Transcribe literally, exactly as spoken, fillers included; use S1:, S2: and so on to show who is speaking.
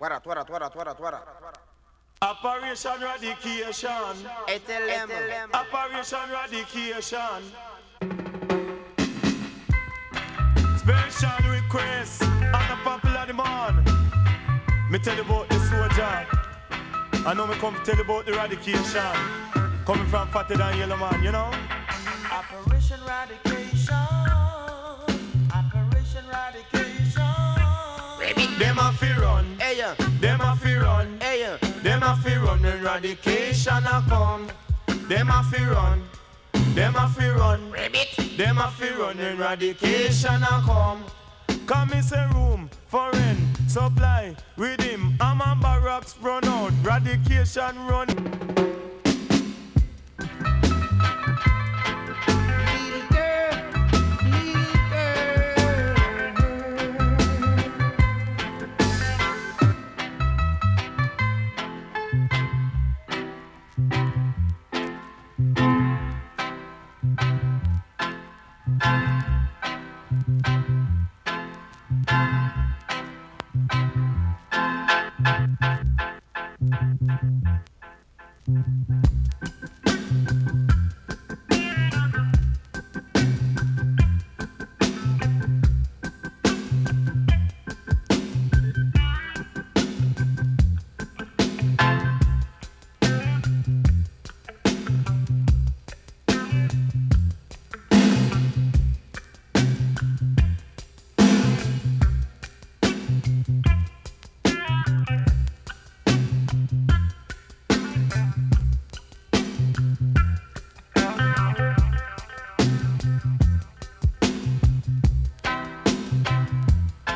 S1: Warat, warat, warat, warat, warat.
S2: Operation Radication.
S1: Hey, tell them.
S2: Operation Radication. Special request on the popular demand. Me tell you about the soldier. I know me come to tell you about the eradication. Coming from fatter than yellow man, you know?
S3: Operation Radication. Operation Radication.
S2: Them a fi run.
S1: Hey, yeah.
S2: Them a fi run.
S1: Hey, yeah.
S2: Them a fi run when eradication a come. Them a fi run. Them a fi run.
S1: Rabbit.
S2: Them a fi run when eradication a come. Come in say room for rent, supply with him. I'm on barracks run out, eradication run.